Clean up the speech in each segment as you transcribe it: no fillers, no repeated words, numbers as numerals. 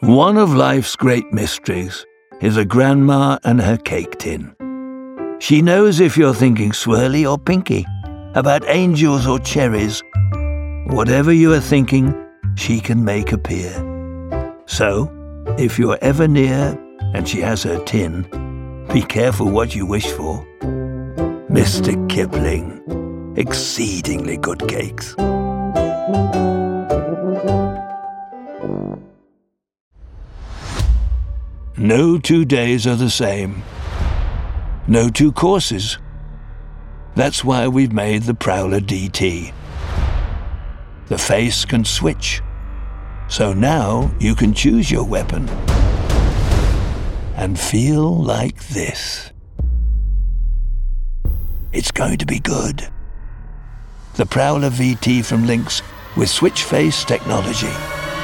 One of life's great mysteries is a grandma and her cake tin. She knows if you're thinking swirly or pinky, about angels or cherries. Whatever you are thinking, she can make appear. So, if you're ever near and she has her tin, be careful what you wish for. Mr. Kipling, exceedingly good cakes. No 2 days are the same. No 2 courses. That's why we've made the Prowler DT. The face can switch. So now you can choose your weapon and feel like this. It's going to be good. The Prowler VT from Lynx with switch face technology.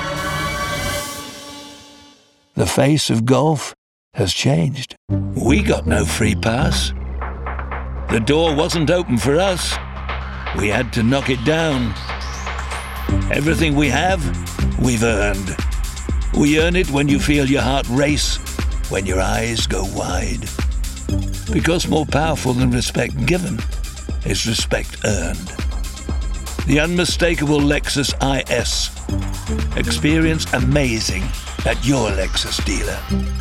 The face of golf has changed. We got no free pass. The door wasn't open for us. We had to knock it down. Everything we have, we've earned. We earn it when you feel your heart race, when your eyes go wide. Because more powerful than respect given is respect earned. The unmistakable Lexus IS. Experience amazing at your Lexus dealer.